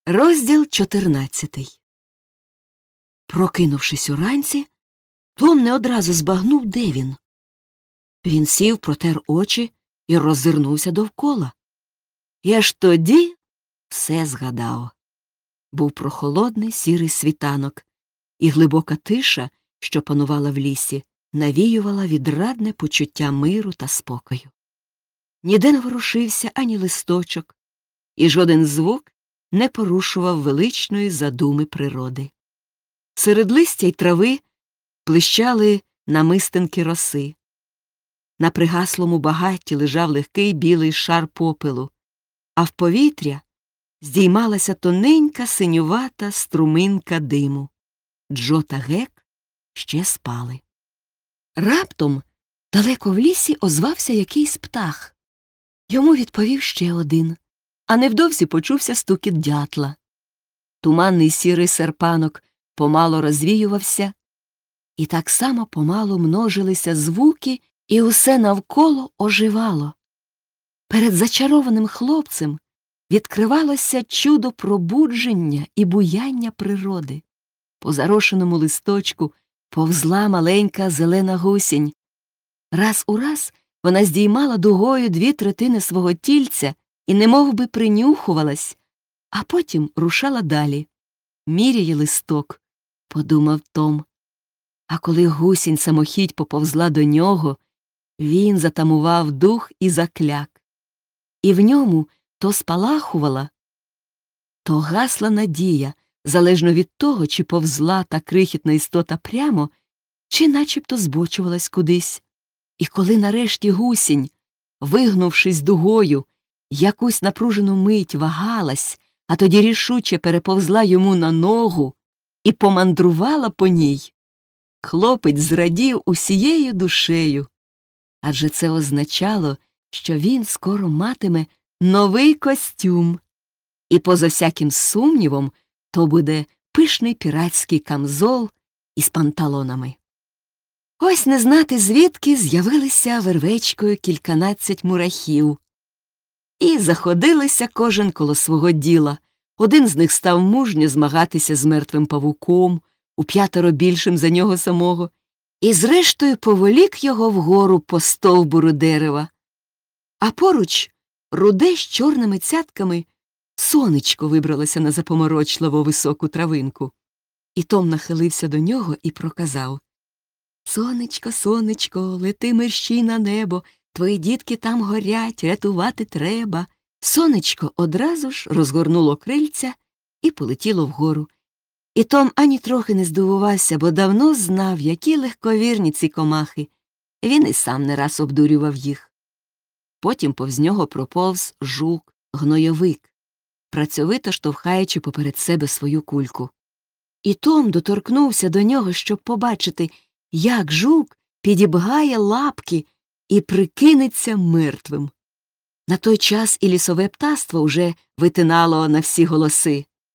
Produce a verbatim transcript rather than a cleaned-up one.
Розділ чотирнадцятий. Прокинувшись уранці, Том не одразу збагнув, де він. Він сів, протер очі і роззирнувся довкола. І аж тоді все згадав. Був прохолодний сірий світанок, і глибока тиша, що панувала в лісі, навіювала відрадне почуття миру та спокою. Ніде не ворушився ані листочок, і жоден звук не порушував величної задуми природи. Серед листя й трави блищали намистинки роси. На пригаслому багатті лежав легкий білий шар попелу, а в повітря здіймалася тоненька синювата струминка диму. Джо та Гек ще спали. Раптом далеко в лісі озвався якийсь птах. Йому відповів ще один, а невдовзі почувся стукіт дятла. Туманний сірий серпанок помало розвіювався, і так само помалу множилися звуки, і усе навколо оживало. Перед зачарованим хлопцем відкривалося чудо пробудження і буяння природи. По зарошеному листочку повзла маленька зелена гусінь. Раз у раз вона здіймала дугою дві третини свого тільця і немов би принюхувалась, а потім рушала далі. Міряє листок, подумав Том. А коли гусінь самохідь поповзла до нього, він затамував дух і закляк. І в ньому то спалахувала, то гасла надія, залежно від того, чи повзла та крихітна істота прямо, чи начебто збочувалась кудись. І коли нарешті гусінь, вигнувшись дугою, якусь напружену мить вагалась, а тоді рішуче переповзла йому на ногу і помандрувала по ній, хлопець зрадів усією душею, адже це означало, що він скоро матиме новий костюм. І поза всяким сумнівом то буде пишний піратський камзол із панталонами. Ось не знати звідки з'явилися вервечкою кільканадцять мурахів. І заходилися кожен коло свого діла. Один з них став мужньо змагатися з мертвим павуком, уп'ятеро більшим за нього самого, і зрештою поволік його вгору по стовбуру дерева. А поруч руде з чорними цятками сонечко вибралося на запоморочливо високу травинку. І Том нахилився до нього і проказав: «Сонечко, сонечко, лети мерщій на небо, твої дітки там горять, рятувати треба». Сонечко одразу ж розгорнуло крильця і полетіло вгору. І Том ані трохи не здивувався, бо давно знав, які легковірні ці комахи. Він і сам не раз обдурював їх. Потім повз нього проповз жук-гнойовик, працьовито штовхаючи поперед себе свою кульку. І Том доторкнувся до нього, щоб побачити, як жук підібгає лапки і прикинеться мертвим. На той час і лісове птаство уже витинало на всі голоси.